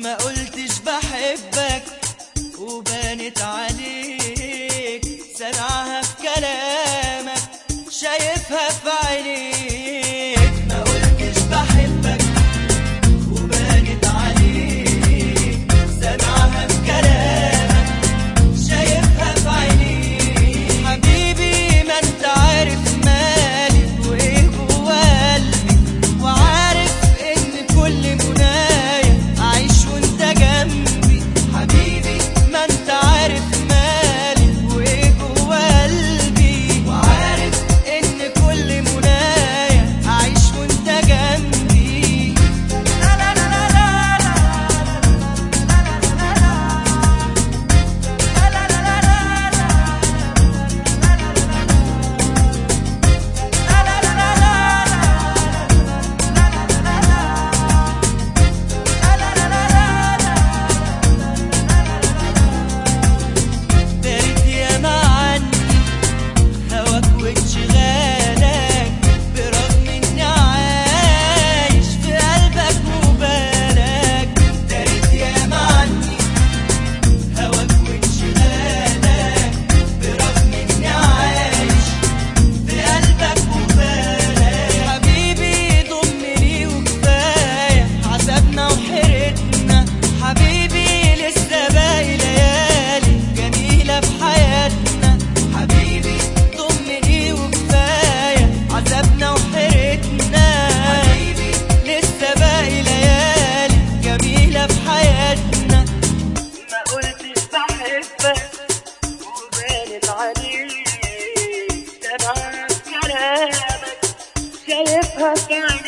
ما قلتش بحبك وبانت عليك، سامعها في كلامك شايفها في عينيك. ما قلتش بحبك وبانت عليك، سامعها في كلامك شايفها في عينيك. حبيبي ما انت عارف مالي وايه جوا قلبي، وعارف ان كل منايا اعيش وانت جنبي. حبيبي ما انت عارف مالي وايه جوا قلبي، وعارف ان كل منايا اعيش وانت جنبي. لا لا لا لا لا لا لا لا دارت ياما عني هواك وانشغالك، برغم اني عايش في قلبك وبالك. دارت ياما عني هواك وانشغالك، برغم اني عايش في قلبك وبالك. حبيبي ضمني وكفاية عذابنا وحيرتنا. حبيبي لسه باقي ليالي جميلة في حياتنا. حبيبي ضمني وكفاية عذابنا وحيرتنا. حبيبي لسه باقي ليالي جميلة في حياتنا. ما قلتش بحبك وبانت عليك، سامعها في كلامك شايفها في عينيك.